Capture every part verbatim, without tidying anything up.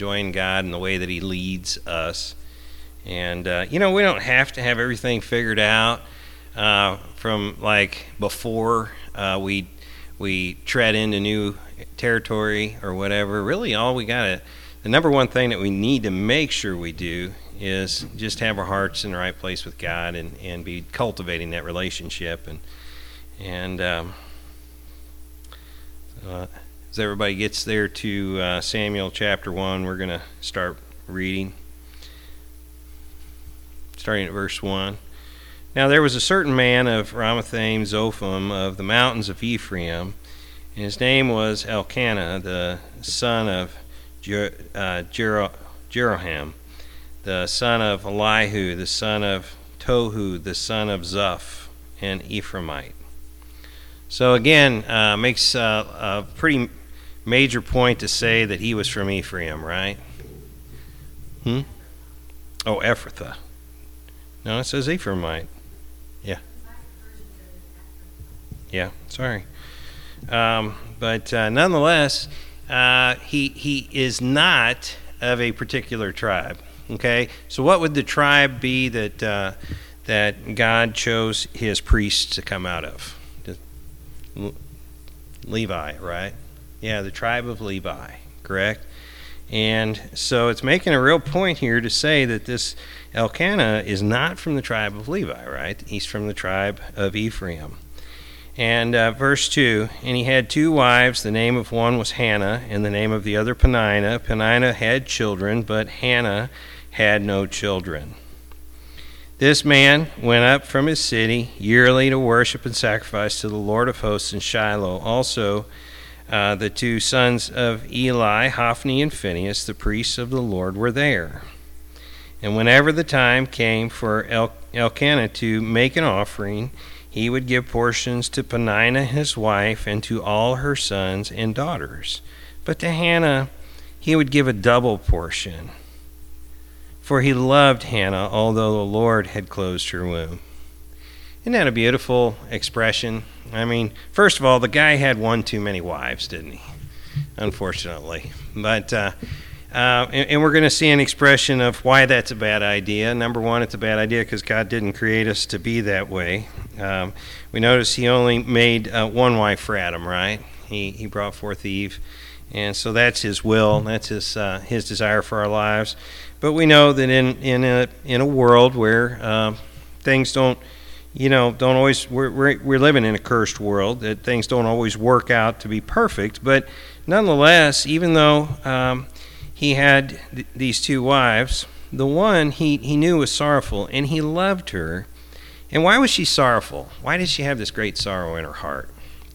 enjoying God and the way that he leads us. And, uh, you know, we don't have to have everything figured out uh, from, like, before uh, we we tread into new territory or whatever. Really, all we got to, the number one thing that we need to make sure we do is just have our hearts in the right place with God and, and be cultivating that relationship. And, and um, uh, as everybody gets there to uh, Samuel chapter one, we're going to start reading. Starting at verse one. Now there was a certain man of Ramathaim Zophim of the mountains of Ephraim, and his name was Elkanah, the son of Jer- uh, Jero- Jeroham, the son of Elihu, the son of Tohu, the son of Zuph, an Ephraimite. So again, uh, makes uh, a pretty major point to say that he was from Ephraim, right? Hmm? Oh, Ephrathah. No, it says Ephraimite. Yeah. Yeah, sorry. Um, but uh, nonetheless, uh, he he is not of a particular tribe. Okay, so what would the tribe be that uh, that God chose his priests to come out of? Levi, right? Yeah, the tribe of Levi, correct? And so it's making a real point here to say that this Elkanah is not from the tribe of Levi, right? He's from the tribe of Ephraim. And uh, verse two, and he had two wives. The name of one was Hannah, and the name of the other Peninnah. Peninnah had children, but Hannah had no children. This man went up from his city yearly to worship and sacrifice to the Lord of hosts in Shiloh. Also, Uh, the two sons of Eli, Hophni and Phinehas, the priests of the Lord, were there. And whenever the time came for El- Elkanah to make an offering, he would give portions to Peninnah his wife and to all her sons and daughters. But to Hannah he would give a double portion, for he loved Hannah, although the Lord had closed her womb. Isn't that a beautiful expression? I mean, first of all, the guy had one too many wives, didn't he? Unfortunately. But, uh, uh, and, and we're going to see an expression of why that's a bad idea. Number one, it's a bad idea because God didn't create us to be that way. Um, we notice he only made uh, one wife for Adam, right? He he brought forth Eve. And so that's his will. That's his uh, his desire for our lives. But we know that in, in, a, in a world where uh, things don't, you know, don't always, we're, we're, we're living in a cursed world, that things don't always work out to be perfect. But nonetheless, even though um, he had th- these two wives, the one he, he knew was sorrowful, and he loved her. And why was she sorrowful? Why did she have this great sorrow in her heart?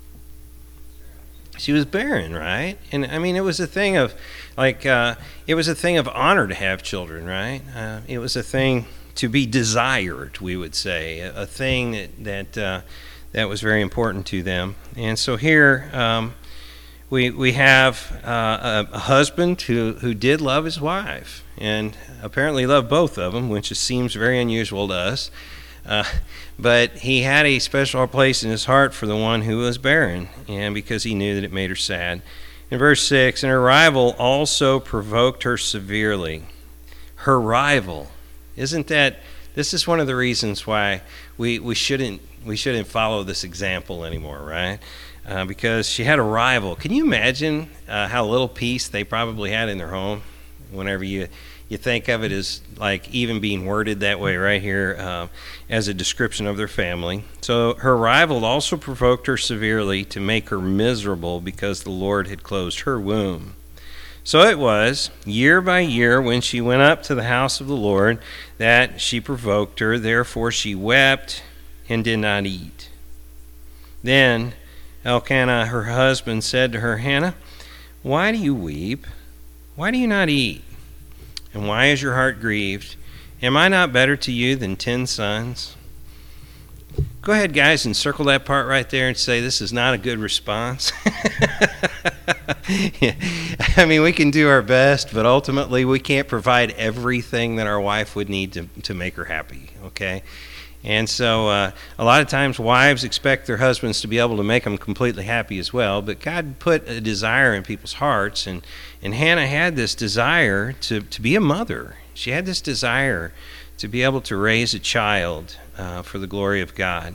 She was barren, right? And I mean, it was a thing of, like, uh, it was a thing of honor to have children, right? Uh, it was a thing to be desired, we would say, a, a thing that that, uh, that was very important to them. And so here um, we we have uh, a, a husband who, who did love his wife, and apparently loved both of them, which seems very unusual to us. Uh, but he had a special place in his heart for the one who was barren, and because he knew that it made her sad. In verse six, and her rival also provoked her severely. Her rival. Isn't that, this is one of the reasons why we, we shouldn't we shouldn't follow this example anymore, right? Uh, because she had a rival. Can you imagine uh, how little peace they probably had in their home? Whenever you, you think of it as like even being worded that way right here uh, as a description of their family. So her rival also provoked her severely to make her miserable because the Lord had closed her womb. So it was, year by year, when she went up to the house of the Lord, that she provoked her. Therefore she wept and did not eat. Then Elkanah, her husband, said to her, Hannah, why do you weep? Why do you not eat? And why is your heart grieved? Am I not better to you than ten sons? Go ahead, guys, and circle that part right there and say this is not a good response. Yeah. I mean, we can do our best, but ultimately we can't provide everything that our wife would need to, to make her happy, okay? And so uh, a lot of times wives expect their husbands to be able to make them completely happy as well, but God put a desire in people's hearts, and, and Hannah had this desire to, to be a mother. She had this desire to be able to raise a child uh, for the glory of God.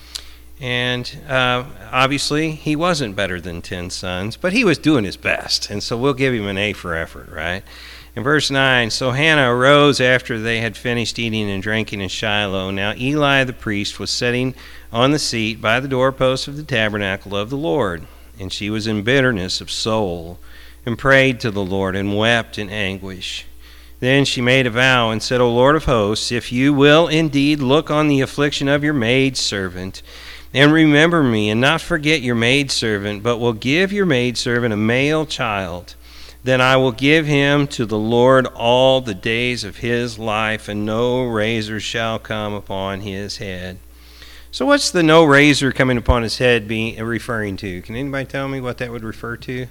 And uh, obviously he wasn't better than ten sons, but he was doing his best, and so we'll give him an A for effort, right? In verse nine, so Hannah arose after they had finished eating and drinking in Shiloh. Now Eli the priest was sitting on the seat by the doorpost of the tabernacle of the Lord, and she was in bitterness of soul, and prayed to the Lord, and wept in anguish. Then she made a vow and said, O Lord of hosts, if you will indeed look on the affliction of your maidservant, and remember me, and not forget your maidservant, but will give your maidservant a male child, then I will give him to the Lord all the days of his life, and no razor shall come upon his head. So what's the no razor coming upon his head be referring to? Can anybody tell me what that would refer to?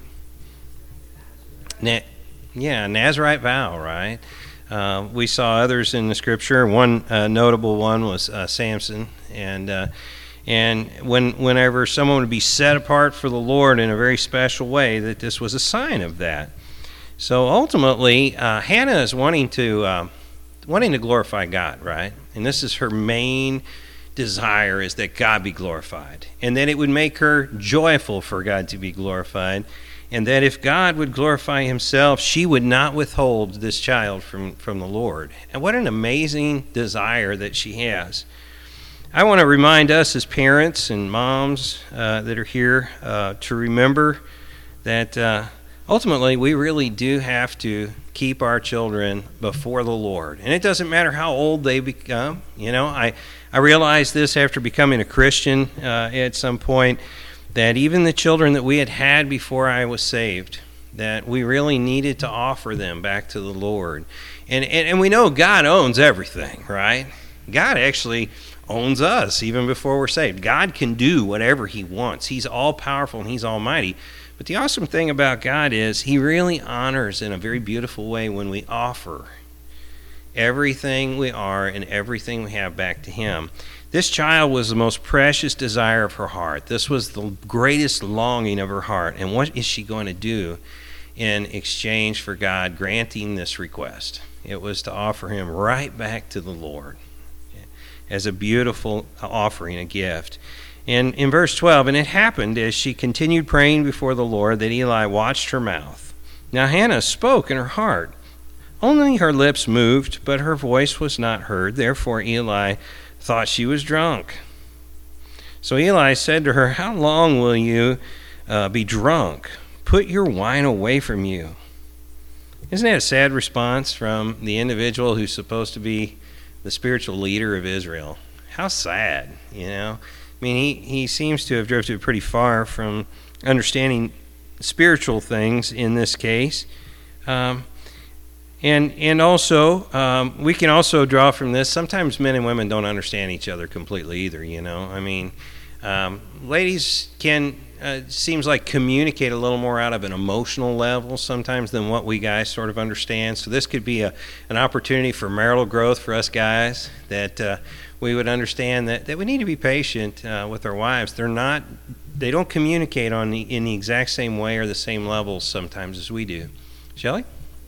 Na- yeah, Nazirite vow, right? Uh, we saw others in the scripture. One uh, notable one was uh, Samson, and uh, and when whenever someone would be set apart for the Lord in a very special way, that this was a sign of that. So ultimately, uh, Hannah is wanting to uh, wanting to glorify God, right? And this is her main desire, is that God be glorified, and that it would make her joyful for God to be glorified, and that if God would glorify himself, she would not withhold this child from, from the Lord. And what an amazing desire that she has. I want to remind us as parents and moms uh, that are here uh, to remember that uh, ultimately we really do have to keep our children before the Lord. And it doesn't matter how old they become. You know, I, I realized this after becoming a Christian uh, at some point, that even the children that we had had before I was saved, that we really needed to offer them back to the Lord. And, and, and we know God owns everything, right? God actually owns us even before we're saved. God can do whatever he wants. He's all-powerful and he's almighty. But the awesome thing about God is he really honors in a very beautiful way when we offer everything we are and everything we have back to him. This child was the most precious desire of her heart. This was the greatest longing of her heart. And what is she going to do in exchange for God granting this request? It was to offer him right back to the Lord as a beautiful offering, a gift. And in verse twelve, and it happened as she continued praying before the Lord that Eli watched her mouth. Now Hannah spoke in her heart. Only her lips moved, but her voice was not heard. Therefore Eli thought she was drunk. So Eli said to her, How long will you uh, be drunk? Put your wine away from you. Isn't that a sad response from the individual who's supposed to be the spiritual leader of Israel? How sad, you know? I mean, he, he seems to have drifted pretty far from understanding spiritual things in this case. Um, and and also, um, we can also draw from this, sometimes men and women don't understand each other completely either, you know? I mean, um, ladies can, uh, seems like communicate a little more out of an emotional level sometimes than what we guys sort of understand. So this could be a an opportunity for marital growth for us guys, that uh, we would understand that, that we need to be patient uh, with our wives. They're not, they don't communicate on the, in the exact same way or the same levels sometimes as we do. Shelley?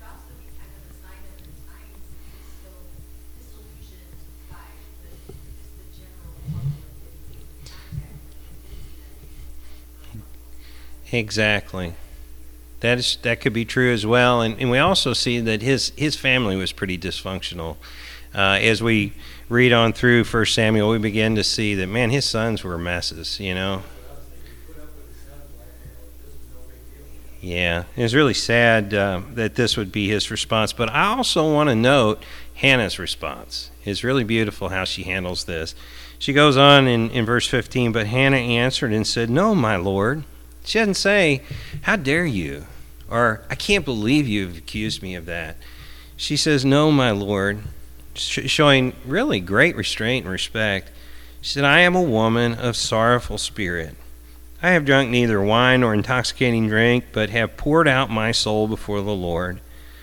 Exactly. That is that could be true as well, and, and we also see that his his family was pretty dysfunctional. Uh, as we read on through First Samuel, we begin to see that, man, his sons were messes, you know. Yeah, it was really sad uh, that this would be his response, but I also want to note Hannah's response. It's really beautiful how she handles this. She goes on in, in verse fifteen, but Hannah answered and said, No, my Lord. She doesn't say, How dare you? Or, I can't believe you've accused me of that. She says, No, my Lord, sh- showing really great restraint and respect. She said, I am a woman of sorrowful spirit. I have drunk neither wine nor intoxicating drink, but have poured out my soul before the Lord.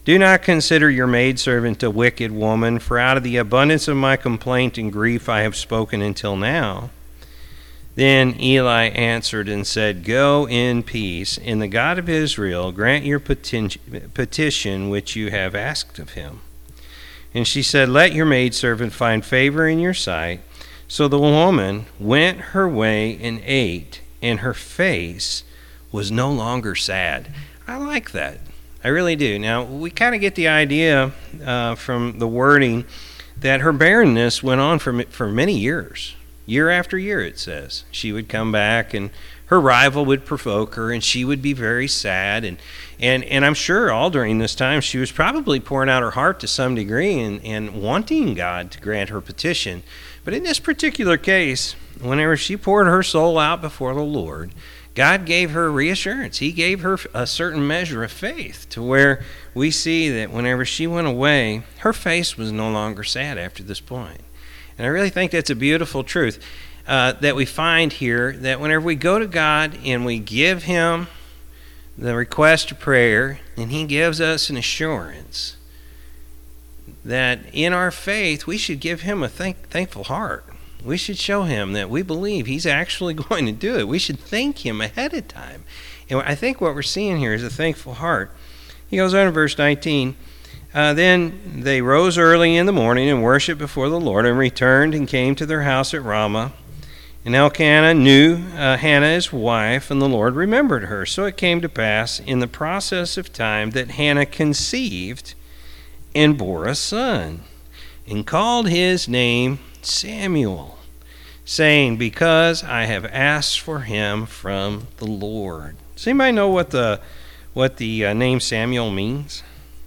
Do not consider your maidservant a wicked woman, for out of the abundance of my complaint and grief I have spoken until now. Then Eli answered and said, Go in peace, and the God of Israel grant your petition which you have asked of him. And she said, Let your maidservant find favor in your sight. So the woman went her way and ate, and her face was no longer sad. I like that. I really do. Now, we kind of get the idea uh, from the wording that her barrenness went on for, for many years. Year after year, it says. She would come back, and her rival would provoke her, and she would be very sad. And and, and I'm sure all during this time, she was probably pouring out her heart to some degree and, and wanting God to grant her petition. But in this particular case, whenever she poured her soul out before the Lord, God gave her reassurance. He gave her a certain measure of faith to where we see that whenever she went away, her face was no longer sad after this point. And I really think that's a beautiful truth uh, that we find here, that whenever we go to God and we give him the request of prayer, and he gives us an assurance that in our faith we should give him a thank- thankful heart. We should show him that we believe he's actually going to do it. We should thank him ahead of time. And I think what we're seeing here is a thankful heart. He goes on in verse nineteen. Uh, then they rose early in the morning and worshipped before the Lord, and returned and came to their house at Ramah. And Elkanah knew uh, Hannah his wife, and the Lord remembered her. So it came to pass in the process of time that Hannah conceived and bore a son, and called his name Samuel, saying, Because I have asked for him from the Lord. Does anybody know what the what the uh, name Samuel means?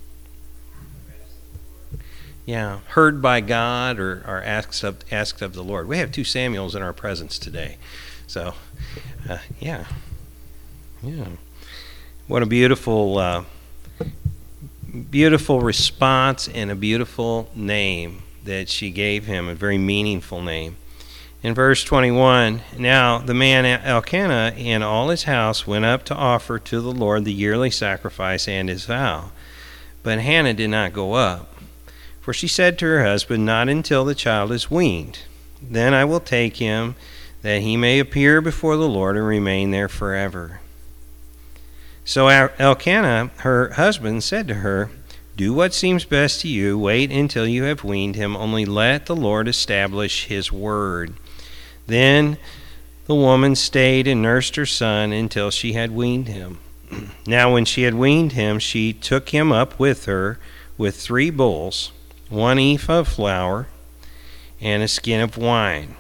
Yeah, heard by God or, or asked of, asked of the Lord. We have two Samuels in our presence today. So, uh, yeah. Yeah. What a beautiful, uh, beautiful response and a beautiful name that she gave him, a very meaningful name. In verse twenty-one, now the man Elkanah and all his house went up to offer to the Lord the yearly sacrifice and his vow. But Hannah did not go up. For she said to her husband, Not until the child is weaned. Then I will take him, that he may appear before the Lord and remain there forever. So Elkanah, her husband, said to her, Do what seems best to you. Wait until you have weaned him. Only let the Lord establish his word. Then the woman stayed and nursed her son until she had weaned him. Now when she had weaned him, she took him up with her with three bulls, one ephah of flour, and a skin of wine,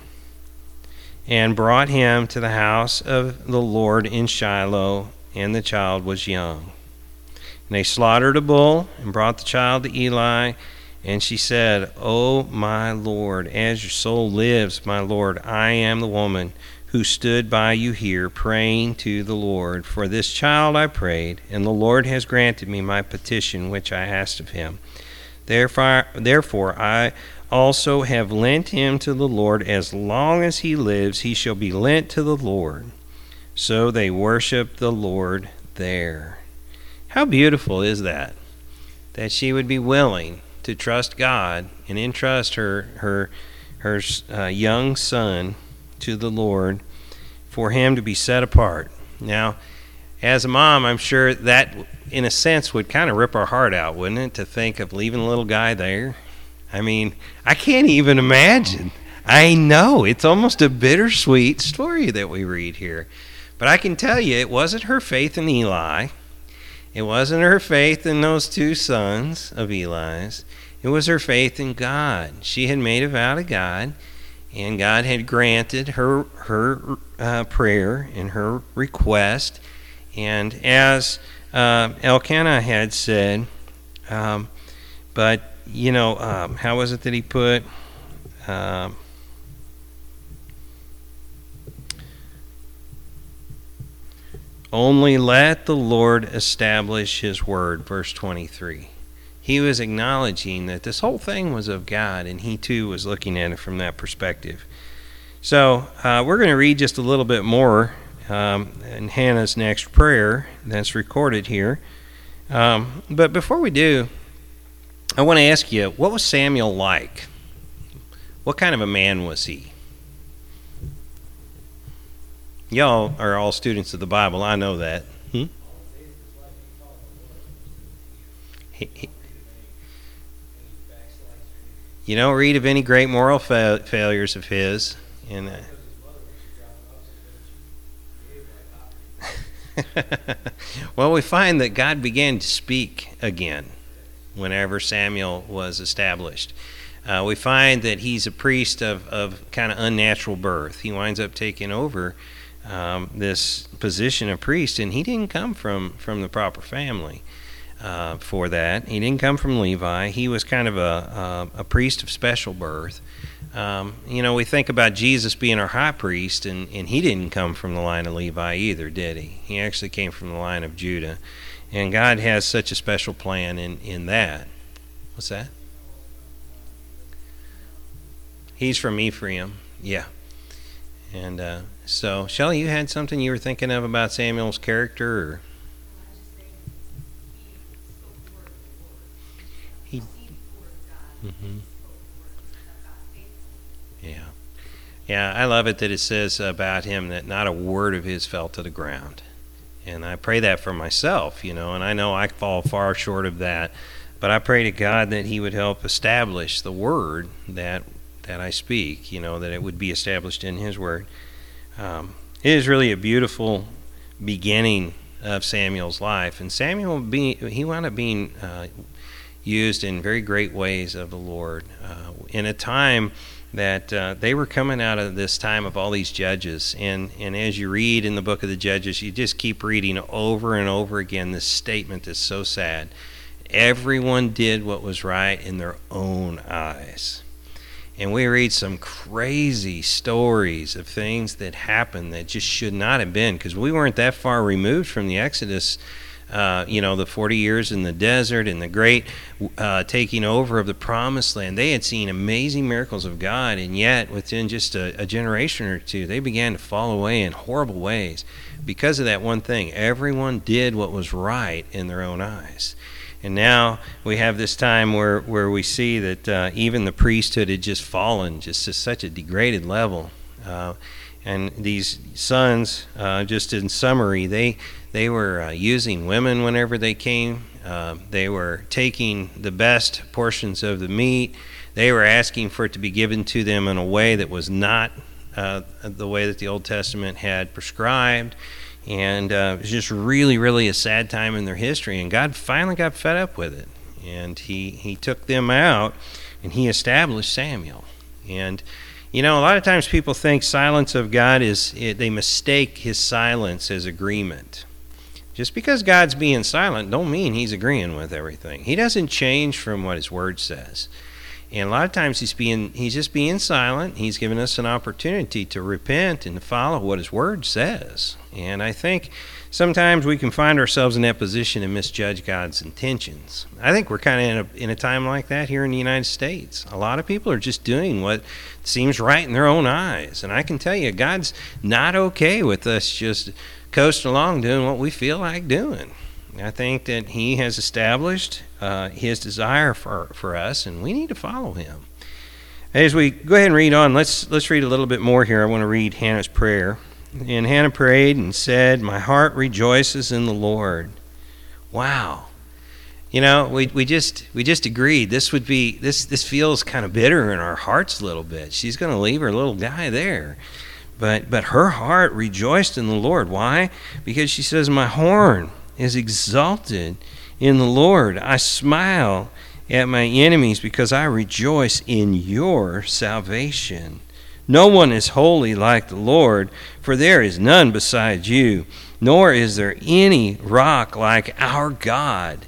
and brought him to the house of the Lord in Shiloh, and the child was young. And they slaughtered a bull and brought the child to Eli, and she said, O my Lord, as your soul lives, my Lord, I am the woman who stood by you here praying to the Lord. For this child I prayed, and the Lord has granted me my petition which I asked of him. Therefore, therefore, I also have lent him to the Lord. As long as he lives, he shall be lent to the Lord. So they worshiped the Lord there. How beautiful is that? That she would be willing to trust God and entrust her her her uh, young son to the Lord for him to be set apart. Now, as a mom, I'm sure that, in a sense, would kind of rip our heart out, wouldn't it, to think of leaving a little guy there? I mean, I can't even imagine. I know, it's almost a bittersweet story that we read here. But I can tell you, it wasn't her faith in Eli. It wasn't her faith in those two sons of Eli's. It was her faith in God. She had made a vow to God, and God had granted her, her uh, prayer and her request. And as uh, Elkanah had said, um, but, you know, um, how was it that he put? Um, Only let the Lord establish his word, verse twenty-three. He was acknowledging that this whole thing was of God, and he too was looking at it from that perspective. So uh, we're going to read just a little bit more Um, in Hannah's next prayer that's recorded here. Um, but before we do, I want to ask you, what was Samuel like? What kind of a man was he? Y'all are all students of the Bible. I know that. Hmm? He, he, you don't read of any great moral fa- failures of his. And, uh, well, we find that God began to speak again whenever Samuel was established. Uh, we find that he's a priest of, of kind of unnatural birth. He winds up taking over um, this position of priest, and he didn't come from, from the proper family uh, for that. He didn't come from Levi. He was kind of a, a, a priest of special birth. Um, you know, we think about Jesus being our high priest, and, and he didn't come from the line of Levi either, did he? He actually came from the line of Judah. And God has such a special plan in, in that. What's that? He's from Ephraim, yeah. And uh, so, Shelley, you had something you were thinking of about Samuel's character? Or? He, mm-hmm. Yeah. Yeah, I love it that it says about him that not a word of his fell to the ground. And I pray that for myself, you know, and I know I fall far short of that. But I pray to God that he would help establish the word that that I speak, you know, that it would be established in his word. Um, it is really a beautiful beginning of Samuel's life. And Samuel, being, he wound up being uh, used in very great ways of the Lord uh, in a time that uh, they were coming out of this time of all these judges. And, and as you read in the book of the Judges, you just keep reading over and over again this statement that's so sad. Everyone did what was right in their own eyes. And we read some crazy stories of things that happened that just should not have been, because we weren't that far removed from the Exodus, uh, you know, the forty years in the desert and the great uh, taking over of the Promised Land. They had seen amazing miracles of God, and yet within just a, a generation or two, they began to fall away in horrible ways because of that one thing. Everyone did what was right in their own eyes. And now we have this time where, where we see that uh, even the priesthood had just fallen just to such a degraded level. Uh, and these sons, uh, just in summary, they they were uh, using women whenever they came. Uh, they were taking the best portions of the meat. They were asking for it to be given to them in a way that was not uh, the way that the Old Testament had prescribed. And uh, it was just really, really a sad time in their history. And God finally got fed up with it. And he, he took them out, and he established Samuel. And, you know, a lot of times people think silence of God is, it, they mistake his silence as agreement. Just because God's being silent don't mean he's agreeing with everything. He doesn't change from what his word says. And a lot of times he's being he's just being silent. He's given us an opportunity to repent and to follow what his word says. And I think sometimes we can find ourselves in that position and misjudge God's intentions. I think we're kind of in a, in a time like that here in the United States. A lot of people are just doing what seems right in their own eyes. And I can tell you, God's not okay with us just coasting along doing what we feel like doing. I think that he has established uh, his desire for, for us, and we need to follow him. As we go ahead and read on, let's let's read a little bit more here. I want to read Hannah's prayer. And Hannah prayed and said, "My heart rejoices in the Lord." Wow. You know, we we just we just agreed this would be this this feels kind of bitter in our hearts a little bit. She's going to leave her little guy there. But but her heart rejoiced in the Lord. Why? Because she says, "My horn is exalted in the Lord. I smile at my enemies because I rejoice in your salvation. No one is holy like the Lord, for there is none beside you, nor is there any rock like our God.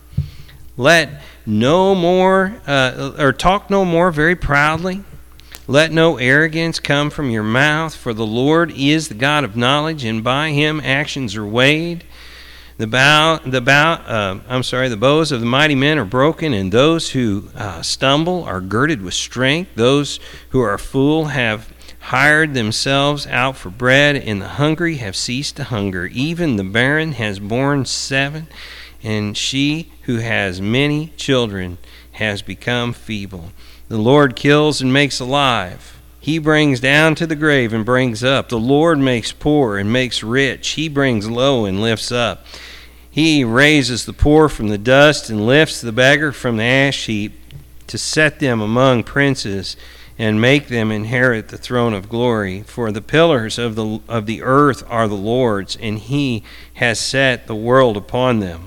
Let no more, uh, or talk no more very proudly. Let no arrogance come from your mouth, for the Lord is the God of knowledge, and by him actions are weighed. The bow, the bow, uh, I'm sorry, the bows of the mighty men are broken, and those who uh, stumble are girded with strength. Those who are full have hired themselves out for bread, and the hungry have ceased to hunger. Even the barren has borne seven, and she who has many children has become feeble. The Lord kills and makes alive. He brings down to the grave and brings up. The Lord makes poor and makes rich. He brings low and lifts up. He raises the poor from the dust and lifts the beggar from the ash heap, to set them among princes and make them inherit the throne of glory. For the pillars of the of the earth are the Lord's, and he has set the world upon them.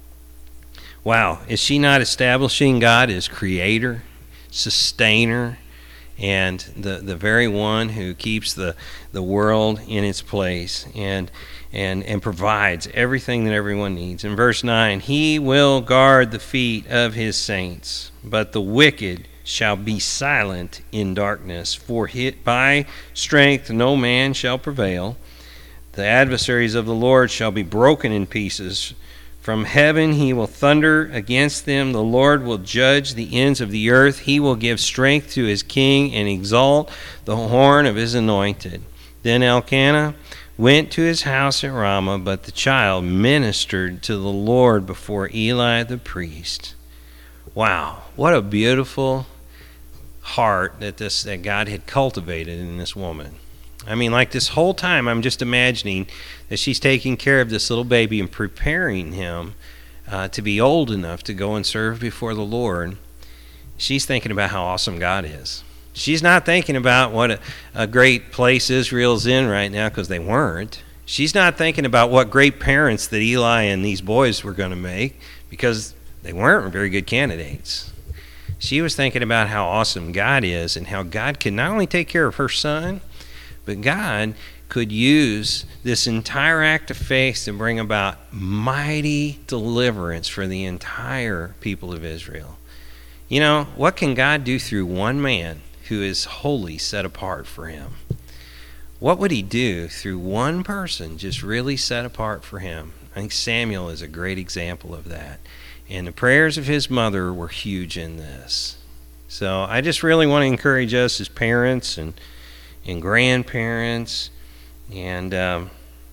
Wow, is she not establishing God as creator, sustainer, and the, the very one who keeps the, the world in its place and and and provides everything that everyone needs? In verse nine, he will guard the feet of his saints, but the wicked shall be silent in darkness. For hit by strength no man shall prevail. The adversaries of the Lord shall be broken in pieces. From heaven he will thunder against them. The Lord will judge the ends of the earth. He will give strength to his king and exalt the horn of his anointed. Then Elkanah went to his house at Ramah, but the child ministered to the Lord before Eli the priest. Wow, what a beautiful heart that this that God had cultivated in this woman. I mean, like this whole time, I'm just imagining that she's taking care of this little baby and preparing him uh, to be old enough to go and serve before the Lord. She's thinking about how awesome God is. She's not thinking about what a, a great place Israel's in right now, because they weren't. She's not thinking about what great parents that Eli and these boys were going to make, because they weren't very good candidates. She was thinking about how awesome God is and how God can not only take care of her son, but God could use this entire act of faith to bring about mighty deliverance for the entire people of Israel. You know, what can God do through one man who is wholly set apart for him? What would he do through one person just really set apart for him? I think Samuel is a great example of that. And the prayers of his mother were huge in this. So I just really want to encourage us as parents and and grandparents, and um,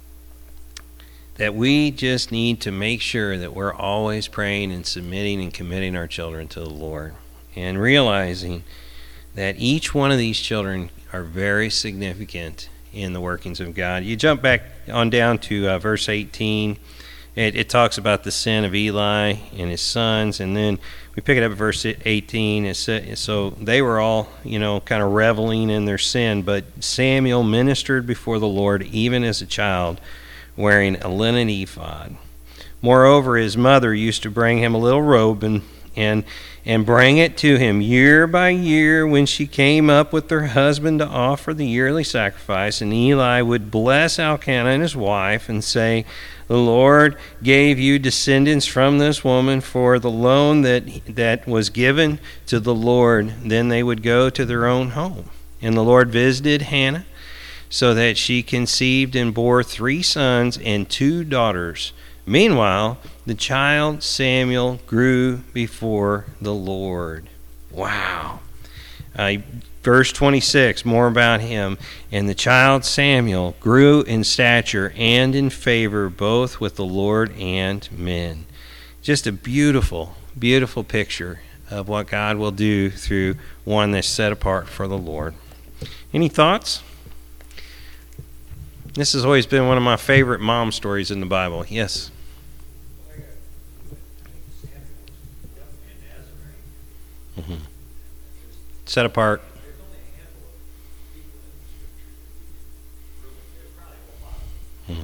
that we just need to make sure that we're always praying and submitting and committing our children to the Lord, and realizing that each one of these children are very significant in the workings of God. You jump back on down to uh, verse eighteen. It, it talks about the sin of Eli and his sons, and then we pick it up at verse eighteen. It said, so they were all, you know, kind of reveling in their sin, but Samuel ministered before the Lord even as a child, wearing a linen ephod. Moreover, his mother used to bring him a little robe and and and bring it to him year by year when she came up with her husband to offer the yearly sacrifice. And Eli would bless Elkanah and his wife and say, the Lord gave you descendants from this woman for the loan that that was given to the Lord. Then they would go to their own home. And the Lord visited Hannah so that she conceived and bore three sons and two daughters. Meanwhile, the child Samuel grew before the Lord. Wow. Uh, verse twenty-six, more about him. And the child Samuel grew in stature and in favor both with the Lord and men. Just a beautiful, beautiful picture of what God will do through one that's set apart for the Lord. Any thoughts? This has always been one of my favorite mom stories in the Bible. Yes? Mm-hmm. Set apart. Mm-hmm.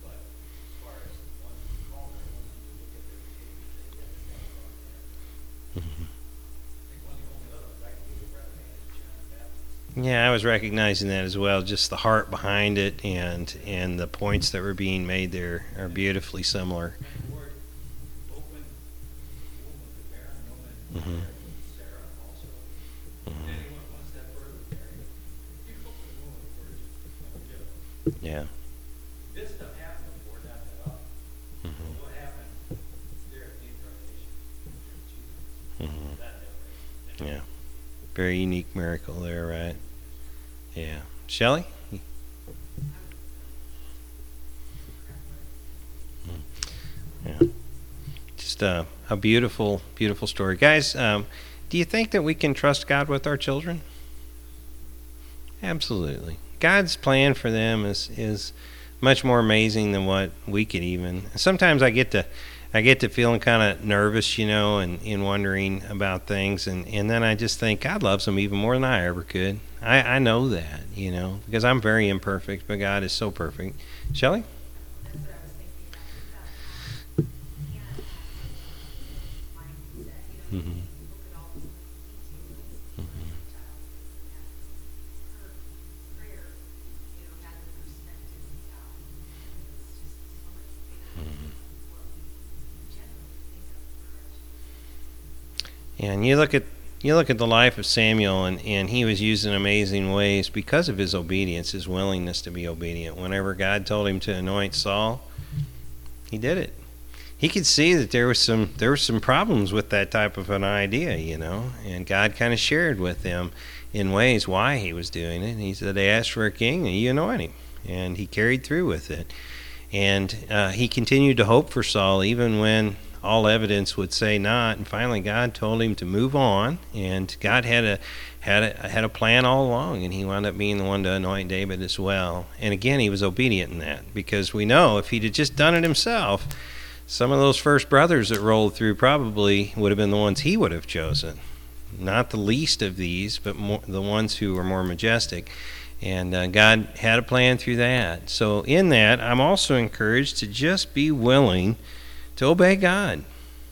Yeah, I was recognizing that as well. Just the heart behind it, and and the points that were being made there are beautifully similar. Mm-hmm. Mm-hmm. Yeah. This stuff happened before that. Mm-hmm. What happened there at the incarnation? Mm-hmm. Yeah. Very unique miracle there, right? Yeah. Shelley? Yeah. uh, a beautiful, beautiful story. Guys, um, do you think that we can trust God with our children? Absolutely. God's plan for them is is much more amazing than what we could even. Sometimes I get to I get to feeling kind of nervous, you know, and, and wondering about things, and, and then I just think God loves them even more than I ever could. I, I know that, you know, because I'm very imperfect, but God is so perfect. Shelley? Mm-hmm. And you look at you look at the life of Samuel, and, and he was used in amazing ways because of his obedience, his willingness to be obedient. Whenever God told him to anoint Saul, he did it. He could see that there was some there were some problems with that type of an idea, you know, and God kind of shared with them in ways why he was doing it. He said, they asked for a king, and you anoint him, and he carried through with it. And uh, he continued to hope for Saul even when all evidence would say not, and finally God told him to move on, and God had a had a had a plan all along, and he wound up being the one to anoint David as well. And again, he was obedient in that, because we know if he'd have just done it himself, some of those first brothers that rolled through probably would have been the ones he would have chosen. Not the least of these, but more, the ones who were more majestic. And uh, God had a plan through that. So in that, I'm also encouraged to just be willing to obey God.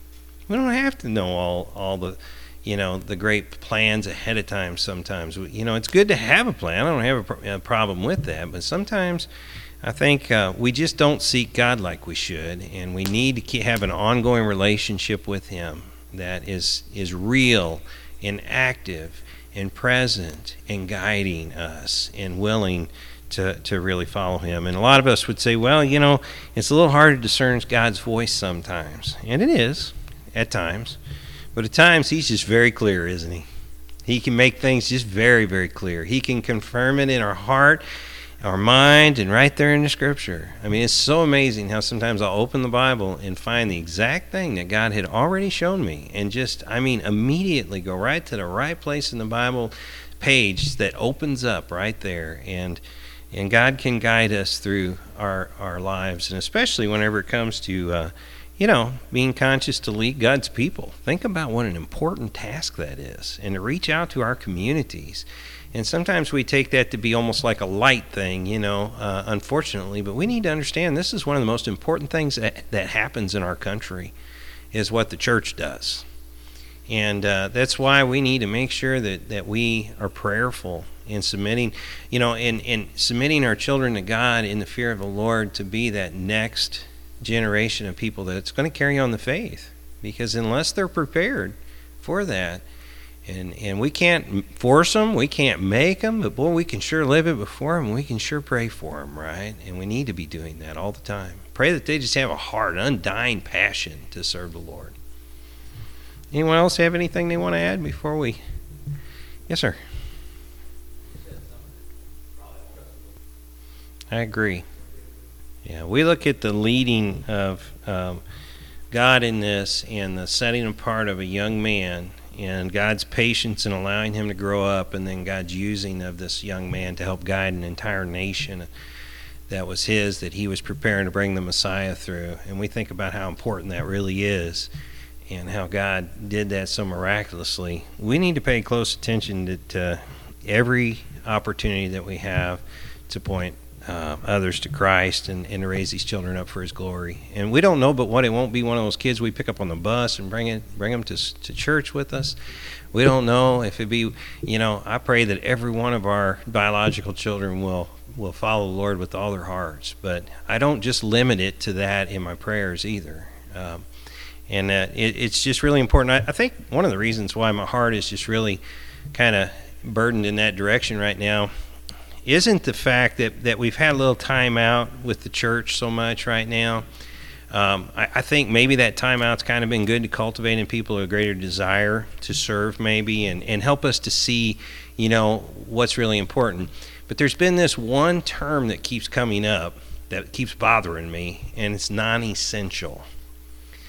We don't have to know all, all the, you know, the great plans ahead of time sometimes. We, you know, it's good to have a plan. I don't have a, pro- a problem with that. But sometimes I think uh, we just don't seek God like we should. And we need to keep, have an ongoing relationship with Him that is is real and active and present and guiding us and willing to, to really follow Him. And a lot of us would say, well, you know, it's a little hard to discern God's voice sometimes. And it is, at times. But at times, He's just very clear, isn't He? He can make things just very, very clear. He can confirm it in our heart, our mind, and right there in the Scripture. I mean, it's so amazing how sometimes I'll open the Bible and find the exact thing that God had already shown me, and just, I mean, immediately go right to the right place in the Bible page that opens up right there. And and God can guide us through our, our lives, and especially whenever it comes to, uh, you know, being conscious to lead God's people. Think about what an important task that is, and to reach out to our communities. And sometimes we take that to be almost like a light thing, you know, uh, unfortunately. But we need to understand this is one of the most important things that, that happens in our country, is what the church does. And uh, that's why we need to make sure that, that we are prayerful in submitting, you know, in, in submitting our children to God in the fear of the Lord to be that next generation of people that's going to carry on the faith. Because unless they're prepared for that, And and we can't force them, we can't make them, but boy, we can sure live it before them, we can sure pray for them, right? And we need to be doing that all the time. Pray that they just have a heart, an undying passion to serve the Lord. Anyone else have anything they want to add before we? Yes, sir. I agree. Yeah, we look at the leading of um, God in this and the setting apart of a young man, and God's patience in allowing him to grow up, and then God's using of this young man to help guide an entire nation that was his, that he was preparing to bring the Messiah through. And we think about how important that really is and how God did that so miraculously. We need to pay close attention to, to every opportunity that we have to point Uh, others to Christ and, and to raise these children up for His glory. And we don't know but what it won't be one of those kids we pick up on the bus and bring it, bring them to to church with us. We don't know if it be, you know, I pray that every one of our biological children will will follow the Lord with all their hearts. But I don't just limit it to that in my prayers either. Um, and uh, it, it's just really important. I, I think one of the reasons why my heart is just really kind of burdened in that direction right now isn't the fact that, that we've had a little time out with the church so much right now. Um, I, I think maybe that time out's kind of been good to cultivate in people a greater desire to serve maybe and, and help us to see, you know, what's really important. But there's been this one term that keeps coming up that keeps bothering me, and it's non-essential.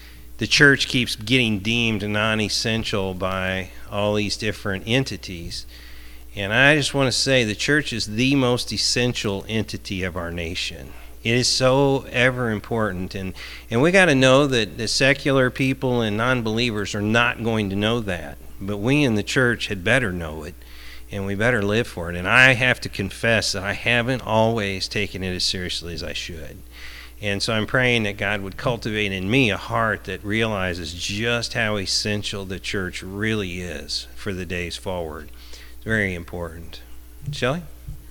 the church keeps getting deemed non-essential by all these different entities. And I just want to say the church is the most essential entity of our nation. It is so ever important. And, and we got to know that the secular people and non-believers are not going to know that. But we in the church had better know it, and we better live for it. And I have to confess that I haven't always taken it as seriously as I should. And so I'm praying that God would cultivate in me a heart that realizes just how essential the church really is for the days forward. It's very important. Shelley?